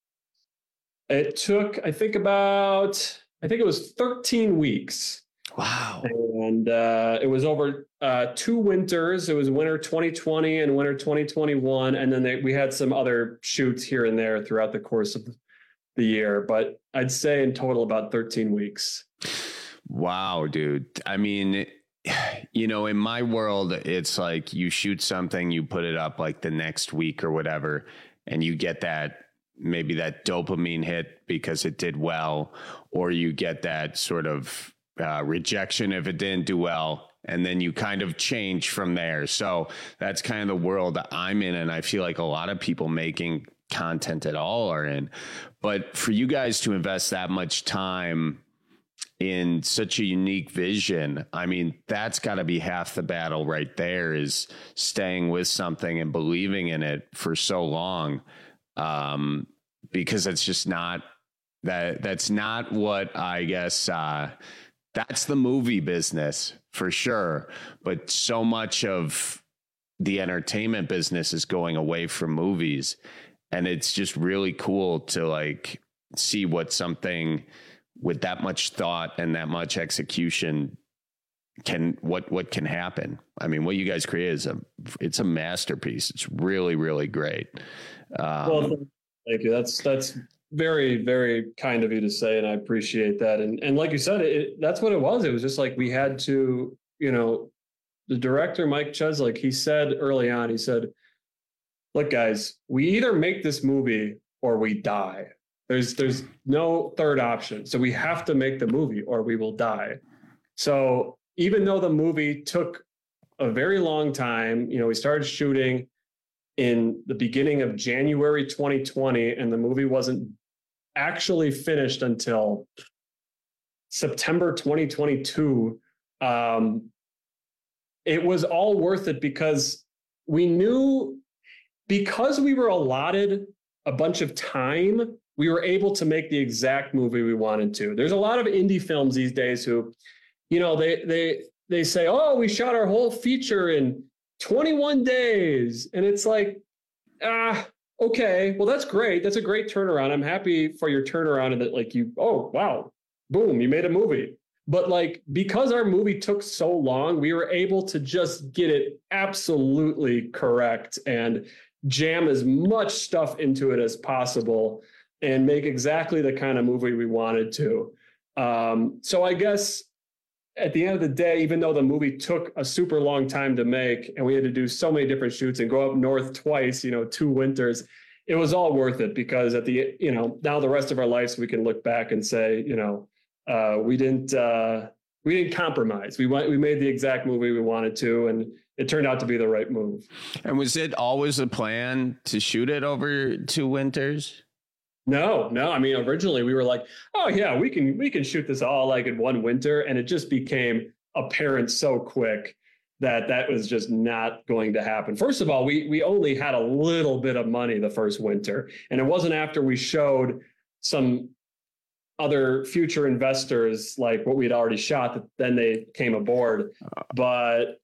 It took, I think it was 13 weeks. Wow. And it was over 2 winters. It was winter 2020 and winter 2021. And then we had some other shoots here and there throughout the course of the year. But I'd say in total about 13 weeks. Wow, dude. I mean, you know, in my world, it's like you shoot something, you put it up like the next week or whatever, and you get maybe that dopamine hit because it did well, or you get that sort of rejection if it didn't do well, and then you kind of change from there. So that's kind of the world that I'm in, and I feel like a lot of people making content at all are in. But for you guys to invest that much time in such a unique vision, I mean, that's got to be half the battle right there, is staying with something and believing in it for so long, because it's just not that's not what I guess that's the movie business for sure. But so much of the entertainment business is going away from movies, and it's just really cool to like see what something with that much thought and that much execution what can happen. I mean, what you guys create it's a masterpiece. It's really, really great. Well, thank you. That's very, very kind of you to say, and I appreciate that. And like you said, that's what it was. It was just like we had to, you know, the director, Mike Cheslick, he said early on, he said, look, guys, we either make this movie or we die. There's no third option. So we have to make the movie or we will die. So even though the movie took a very long time, you know, we started shooting in the beginning of January 2020, and the movie wasn't actually finished until September 2022. It was all worth it because we knew, because we were allotted a bunch of time, we were able to make the exact movie we wanted to. There's a lot of indie films these days who, you know, they say, oh, we shot our whole feature in 21 days. And it's like, okay, well, that's great. That's a great turnaround. I'm happy for your turnaround, and that like oh, wow, boom, you made a movie. But like, because our movie took so long, we were able to just get it absolutely correct and jam as much stuff into it as possible and make exactly the kind of movie we wanted to. So I guess at the end of the day, even though the movie took a super long time to make and we had to do so many different shoots and go up north twice, 2 winters, it was all worth it, because at the, now the rest of our lives, we can look back and say, we didn't compromise. We made the exact movie we wanted to, and it turned out to be the right move. And was it always a plan to shoot it over 2 winters? No. I mean, originally we were like, oh yeah, we can shoot this all like in 1 winter. And it just became apparent so quick that was just not going to happen. First of all, we only had a little bit of money the first winter. And it wasn't after we showed some other future investors like what we'd already shot that then they came aboard. But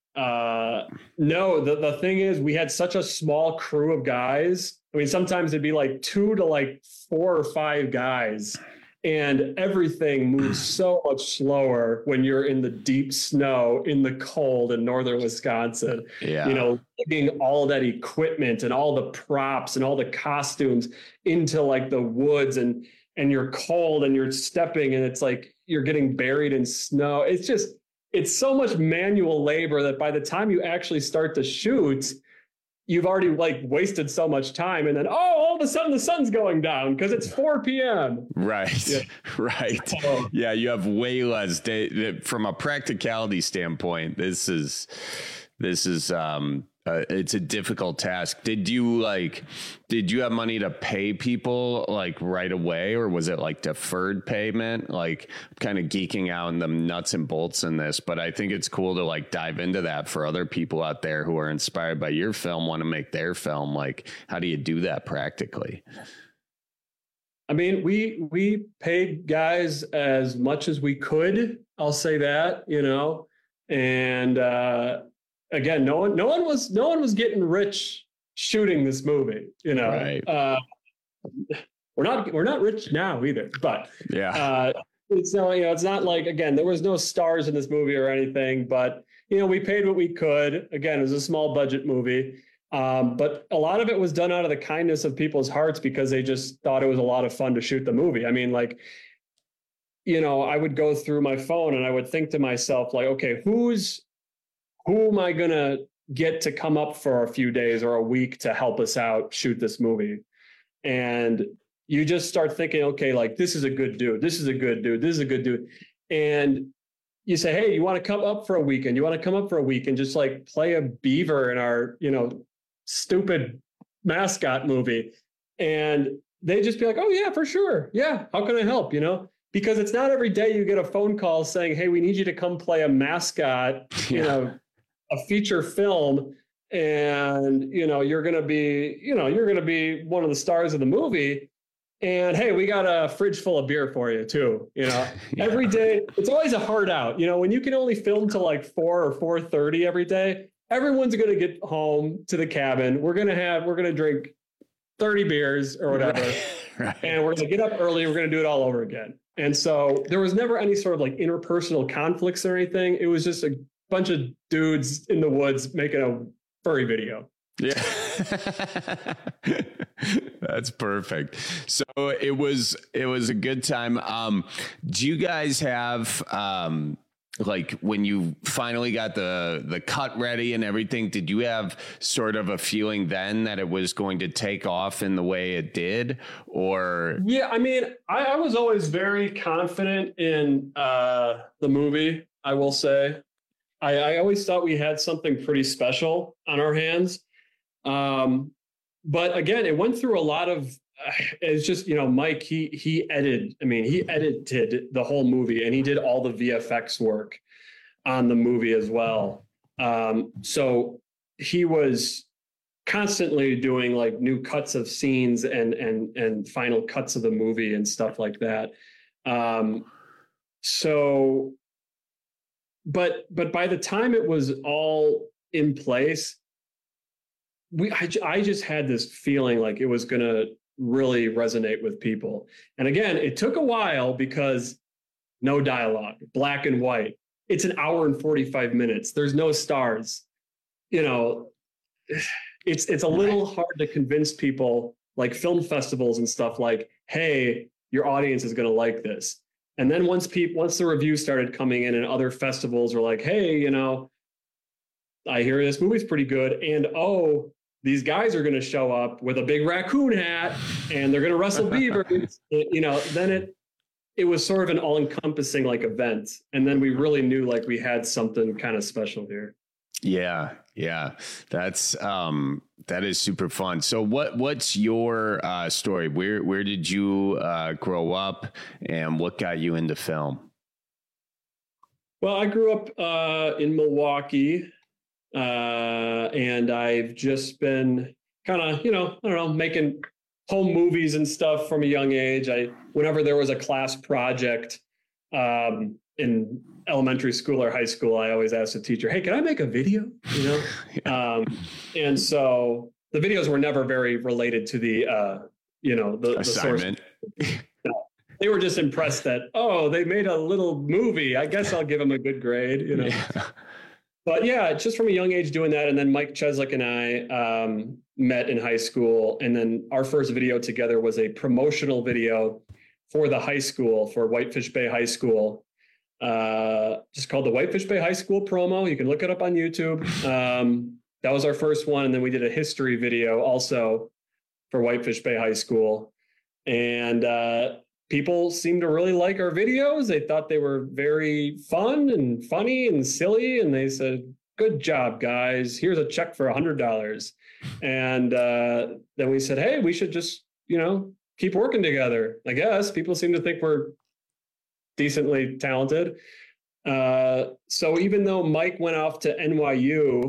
no, the thing is, we had such a small crew of guys. I mean, sometimes it'd be like 2 to like 4 or 5 guys, and everything moves so much slower when you're in the deep snow in the cold in northern Wisconsin. Yeah. Getting all that equipment and all the props and all the costumes into like the woods, and you're cold and you're stepping, and it's like you're getting buried in snow. It's so much manual labor that by the time you actually start to shoot, you've already like wasted so much time. And then, all of a sudden the sun's going down because it's 4 p.m. Right. Yeah. Right. Yeah. You have way less day from a practicality standpoint. This is it's a difficult task. Did you have money to pay people like right away, or was it like deferred payment? Like, I'm kind of geeking out in the nuts and bolts in this, but I think it's cool to like dive into that for other people out there who are inspired by your film, want to make their film. Like, how do you do that practically? I mean, we paid guys as much as we could. I'll say that, and again, no one was getting rich shooting this movie. Right. We're not rich now either, but yeah. It's not like, again, there was no stars in this movie or anything, but we paid what we could. Again, it was a small budget movie. But a lot of it was done out of the kindness of people's hearts because they just thought it was a lot of fun to shoot the movie. I mean, like, I would go through my phone and I would think to myself, like, okay, who am I going to get to come up for a few days or a week to help us out shoot this movie? And you just start thinking, okay, like, this is a good dude. This is a good dude. This is a good dude. And you say, hey, you want to come up for a weekend? You want to come up for a week and just like play a beaver in our, stupid mascot movie? And they just be like, oh yeah, for sure. Yeah. How can I help? Because it's not every day you get a phone call saying, hey, we need you to come play a mascot, a feature film. And, you're going to be one of the stars of the movie. And hey, we got a fridge full of beer for you too. Every day, it's always a hard out. When you can only film till like 4 or 4:30 every day, everyone's going to get home to the cabin. We're going to drink 30 beers or whatever. Right. And we're going to get up early. We're going to do it all over again. And so there was never any sort of like interpersonal conflicts or anything. It was just a bunch of dudes in the woods making a furry video. Yeah. That's perfect. So it was a good time. Do you guys have, like, when you finally got the cut ready and everything, did you have sort of a feeling then that it was going to take off in the way it did? Or yeah, I mean, I was always very confident in the movie, I will say. I always thought we had something pretty special on our hands. But again, it went through a lot of, it's just, Mike, he edited the whole movie and he did all the VFX work on the movie as well. So he was constantly doing like new cuts of scenes and final cuts of the movie and stuff like that. But by the time it was all in place, I just had this feeling like it was going to really resonate with people. And again, it took a while because no dialogue, black and white. It's an hour and 45 minutes. There's no stars. It's a little hard to convince people, like film festivals and stuff, like, hey, your audience is going to like this. And then once the reviews started coming in and other festivals were like, hey, I hear this movie's pretty good. And these guys are going to show up with a big raccoon hat and they're going to wrestle beavers, then it was sort of an all-encompassing like event. And then we really knew like we had something kind of special here. Yeah. That is super fun. So what's your story? Where did you grow up and what got you into film? Well, I grew up in Milwaukee. And I've just been kind of, making home movies and stuff from a young age. Whenever there was a class project in elementary school or high school, I always asked the teacher, hey, can I make a video? And so the videos were never very related to the assignment. The source. They were just impressed that, they made a little movie. I guess I'll give them a good grade, Yeah. But yeah, just from a young age doing that. And then Mike Cheslick and I met in high school. And then our first video together was a promotional video for the high school, for Whitefish Bay High School, just called the Whitefish Bay High School promo. You can look it up on YouTube. That was our first one. And then we did a history video also for Whitefish Bay High School. And people seemed to really like our videos. They thought they were very fun and funny and silly. And they said, good job, guys. Here's a check for $100. And then we said, hey, we should just, keep working together. I guess people seem to think we're decently talented. So even though Mike went off to NYU,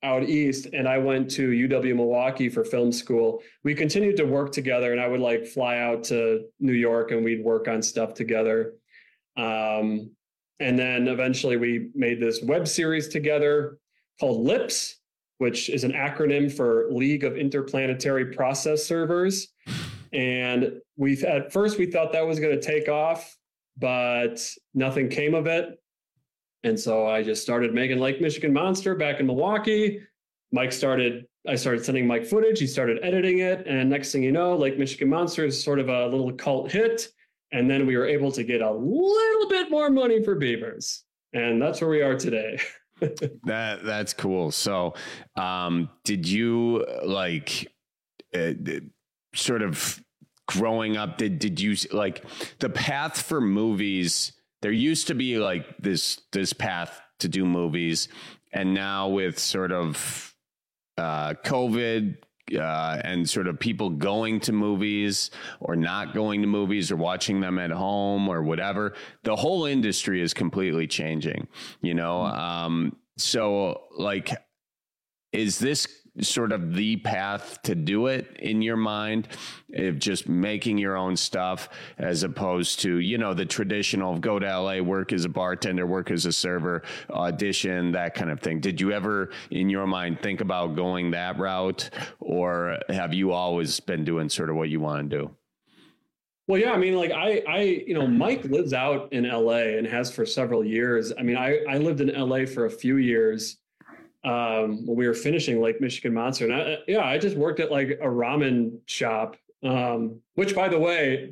out east and I went to UW Milwaukee for film school, we continued to work together, and I would like fly out to New York and we'd work on stuff together. And then eventually we made this web series together called LIPS, which is an acronym for League of Interplanetary Process Servers. And at first we thought that was going to take off, but nothing came of it. And so I just started making Lake Michigan Monster back in Milwaukee. I started sending Mike footage. He started editing it. And next thing you know, Lake Michigan Monster is sort of a little cult hit. And then we were able to get a little bit more money for Beavers. And that's where we are today. That's cool. So did you like sort of growing up, did you like the path for movies? There used to be like this path to do movies, and now with sort of COVID and sort of people going to movies or not going to movies or watching them at home or whatever, the whole industry is completely changing, you know? So like, is this sort of the path to do it in your mind, of just making your own stuff as opposed to, you know, the traditional go to LA, work as a bartender, work as a server, audition, that kind of thing? Did you ever in your mind think about going that route, or have you always been doing sort of what you want to do? Well, yeah, I mean, like you know, Mike lives out in LA and has for several years. I mean, I lived in LA for a few years when we were finishing Lake Michigan Monster. And I just worked at like a ramen shop, which, by the way,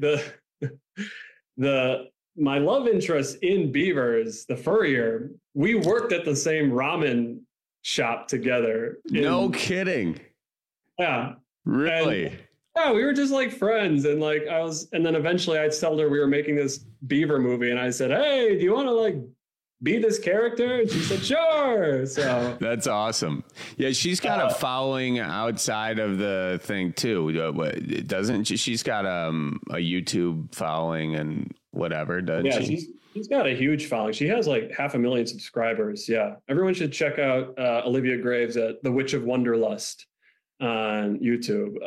my love interest in Beavers, the furrier, we worked at the same ramen shop together. No kidding. Yeah. Really? Yeah, we were just like friends. And like and then eventually I'd tell her we were making this Beaver movie. And I said, hey, do you want to like be this character? And she said, sure. So that's awesome. Yeah, she's got a following outside of the thing too, doesn't she? She's got a YouTube following and whatever, doesn't she? She's got a huge following. She has like 500,000 subscribers. Yeah, everyone should check out Olivia Graves at The Witch of Wonderlust on YouTube.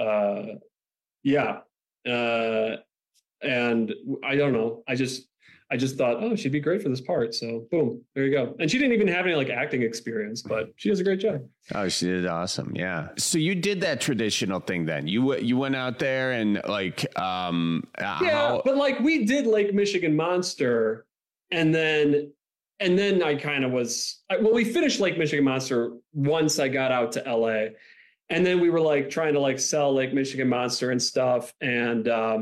And I don't know. I just thought, oh, she'd be great for this part. So boom, there you go. And she didn't even have any like acting experience, but she does a great job. Oh, she did awesome. Yeah. So you did that traditional thing then. You went out there and like, but like we did Lake Michigan Monster, and then I kind of we finished Lake Michigan Monster once I got out to LA, and then we were like trying to like sell Lake Michigan Monster and stuff. And,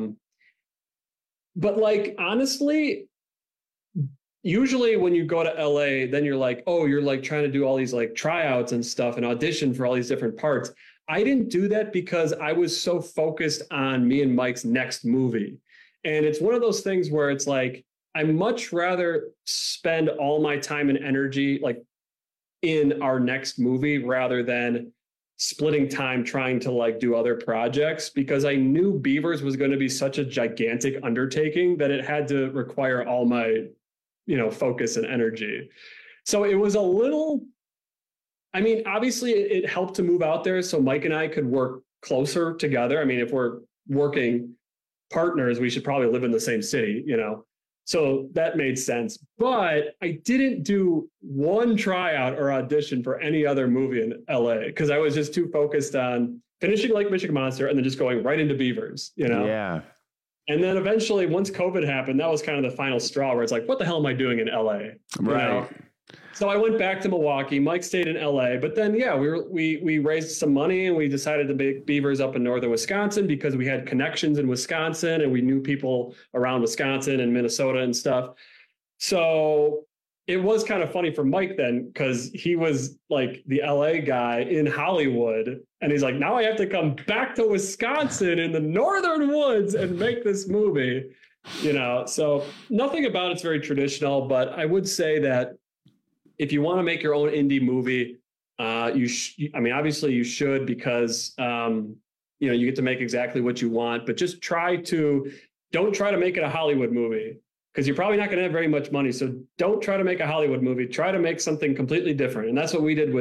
but like, honestly, usually when you go to LA, then you're like, oh, you're like trying to do all these like tryouts and stuff and audition for all these different parts. I didn't do that because I was so focused on me and Mike's next movie. And it's one of those things where it's like, I much rather spend all my time and energy like in our next movie rather than splitting time trying to like do other projects, because I knew Beavers was going to be such a gigantic undertaking that it had to require all my, you know, focus and energy. So it was a little, I mean, obviously it helped to move out there so Mike and I could work closer together. I mean, if we're working partners, we should probably live in the same city, you know? So that made sense. But I didn't do one tryout or audition for any other movie in LA because I was just too focused on finishing Lake Michigan Monster and then just going right into Beavers, you know? Yeah. And then eventually, once COVID happened, that was kind of the final straw where it's like, what the hell am I doing in LA? You know? So I went back to Milwaukee. Mike stayed in LA, but then, yeah, we raised some money and we decided to make Beavers up in northern Wisconsin because we had connections in Wisconsin and we knew people around Wisconsin and Minnesota and stuff. So it was kind of funny for Mike then, because he was like the LA guy in Hollywood. And he's like, now I have to come back to Wisconsin in the northern woods and make this movie, you know? So nothing about it's very traditional, but I would say that if you want to make your own indie movie, I mean, obviously you should, because, you know, you get to make exactly what you want, but just don't try to make it a Hollywood movie, because you're probably not going to have very much money. So don't try to make a Hollywood movie. Try to make something completely different. And that's what we did with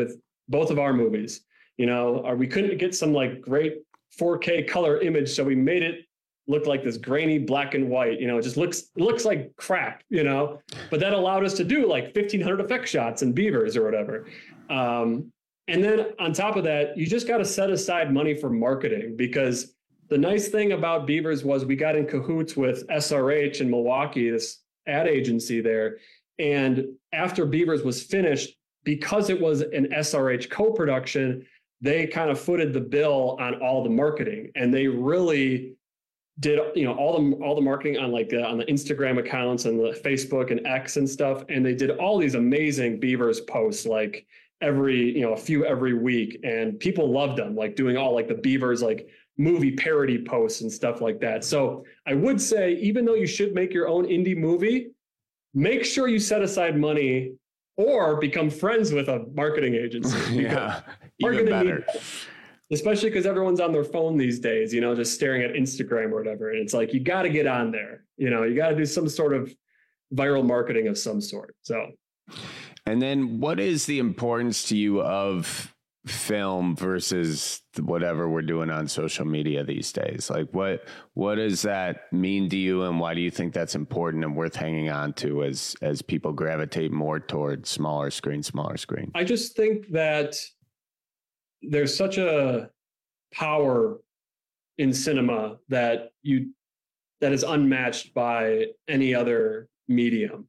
both of our movies. You know, or we couldn't get some like great 4K color image, so we made it look like this grainy black and white. You know, it just looks like crap. You know, but that allowed us to do like 1,500 effect shots and beavers or whatever. And then on top of that, you just got to set aside money for marketing, because the nice thing about beavers was we got in cahoots with SRH in Milwaukee, this ad agency there. And after Beavers was finished, because it was an SRH co-production, they kind of footed the bill on all the marketing, and they really did, you know, all the marketing on on the Instagram accounts and the Facebook and X and stuff. And they did all these amazing Beavers posts, like a few every week, and people loved them, like doing all like the Beavers like movie parody posts and stuff like that. So I would say, even though you should make your own indie movie, make sure you set aside money or become friends with a marketing agency. Yeah, even better. Especially because everyone's on their phone these days, you know, just staring at Instagram or whatever. And it's like, you got to get on there. You know, you got to do some sort of viral marketing of some sort. So. And then what is the importance to you of film versus whatever we're doing on social media these days? Like what does that mean to you, and why do you think that's important and worth hanging on to as people gravitate more towards smaller screen? I just think that there's such a power in cinema that is unmatched by any other medium.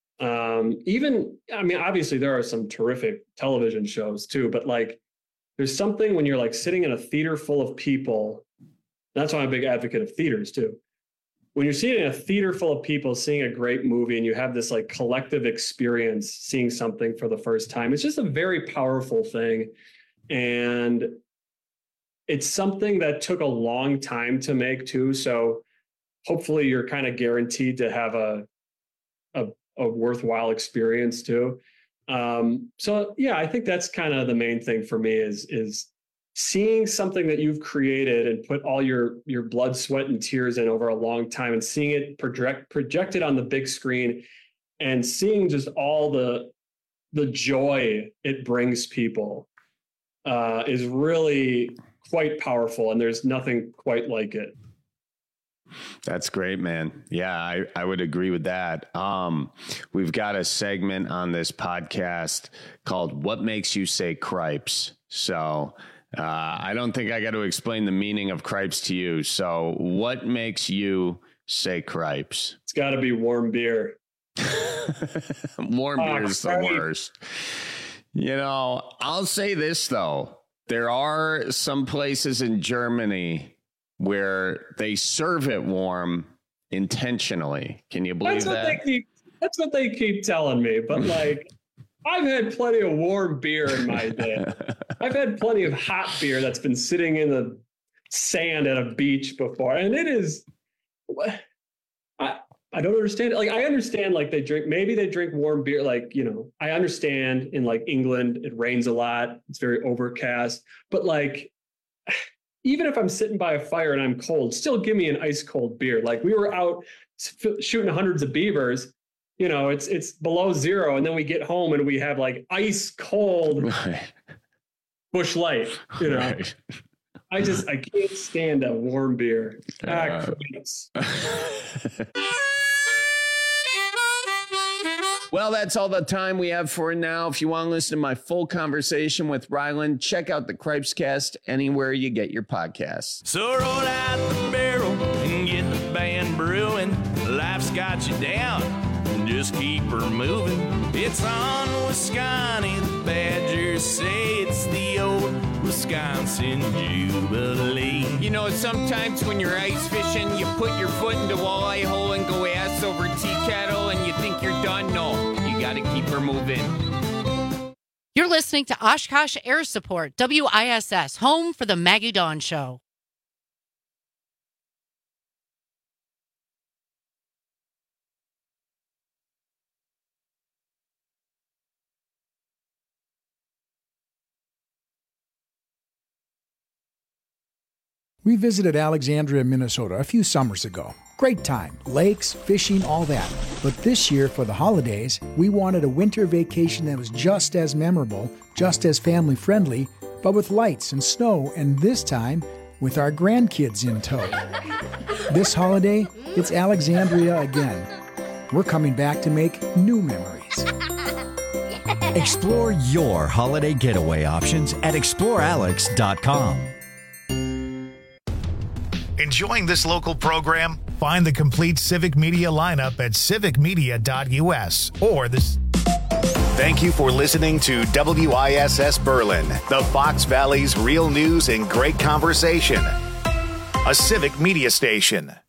Obviously there are some terrific television shows too, but like there's something when you're like sitting in a theater full of people. That's why I'm a big advocate of theaters too. When you're sitting in a theater full of people seeing a great movie and you have this like collective experience seeing something for the first time, it's just a very powerful thing. And it's something that took a long time to make too. So hopefully you're kind of guaranteed to have a worthwhile experience too. So yeah, I think that's kind of the main thing for me is seeing something that you've created and put all your blood, sweat, and tears in over a long time, and seeing it projected on the big screen, and seeing just all the joy it brings people is really quite powerful, and there's nothing quite like it. That's great, man. Yeah, I would agree with that. We've got a segment on this podcast called What Makes You Say Cripes? So I don't think I got to explain the meaning of cripes to you. So what makes you say cripes? It's got to be warm beer. Warm beer is the worst. You know, I'll say this, though. There are some places in Germany where they serve it warm intentionally. Can you believe that? That's what they keep telling me. But like, I've had plenty of warm beer in my day. I've had plenty of hot beer that's been sitting in the sand at a beach before. And it is, I don't understand it. Like, I understand, like, maybe they drink warm beer. Like, you know, I understand in like England, it rains a lot. It's very overcast. But like, even if I'm sitting by a fire and I'm cold, still give me an ice cold beer. Like, we were out shooting hundreds of beavers, you know, it's below zero. And then we get home and we have like ice cold Busch Light, you know. Right. I can't stand a warm beer. Well, that's all the time we have for now. If you want to listen to my full conversation with Ryland, check out the Cripescast anywhere you get your podcasts. So roll out the barrel and get the band brewing. Life's got you down, just keep her moving. It's on Wisconsin, the Badgers say it's the old Wisconsin Jubilee. You know, sometimes when you're ice fishing, you put your foot in the walleye hole and go ass over tea kettle and you think you're done. No, you got to keep her moving. You're listening to Oshkosh Air Support, WISS, home for the Maggie Dawn Show. We visited Alexandria, Minnesota a few summers ago. Great time. Lakes, fishing, all that. But this year, for the holidays, we wanted a winter vacation that was just as memorable, just as family-friendly, but with lights and snow, and this time, with our grandkids in tow. This holiday, it's Alexandria again. We're coming back to make new memories. Explore your holiday getaway options at explorealex.com. Enjoying this local program? Find the complete Civic Media lineup at civicmedia.us or this. Thank you for listening to WISS Berlin, the Fox Valley's real news and great conversation. A Civic Media station.